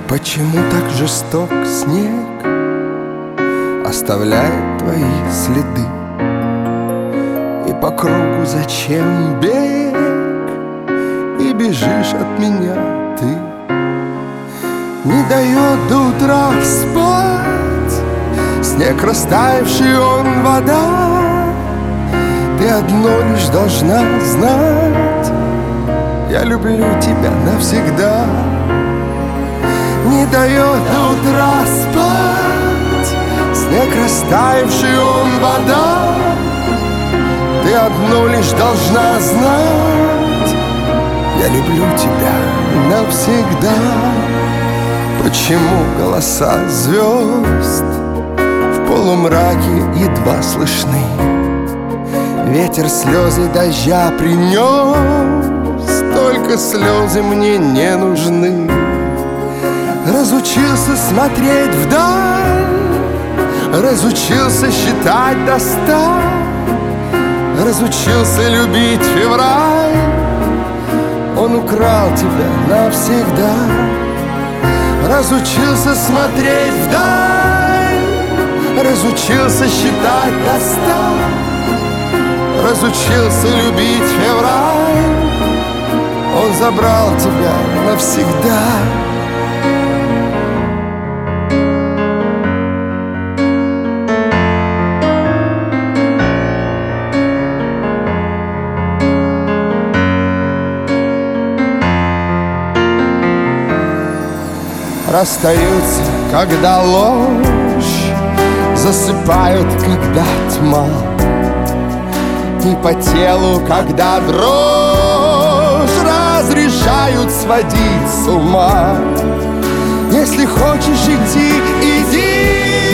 Почему так жесток снег оставляет твои следы? И по кругу зачем бег? И бежишь от меня ты. Не дает до утра спать снег, растаявший он вода. Ты одно лишь должна знать: я люблю тебя навсегда. Не дает до утра спать снег, растаявший он вода. Ты одно лишь должна знать: я люблю тебя навсегда. Почему голоса звезд в полумраке едва слышны? Ветер слезы дождя принес, только слезы мне не нужны. Разучился смотреть вдаль, разучился считать до 100, разучился любить февраль. Он украл тебя навсегда. Разучился смотреть вдаль, разучился считать до 100, разучился любить февраль. Он забрал тебя навсегда. Расстаются, когда ложь, засыпают, когда тьма, и по телу, когда дрожь, разрешают сводить с ума. Если хочешь идти, иди.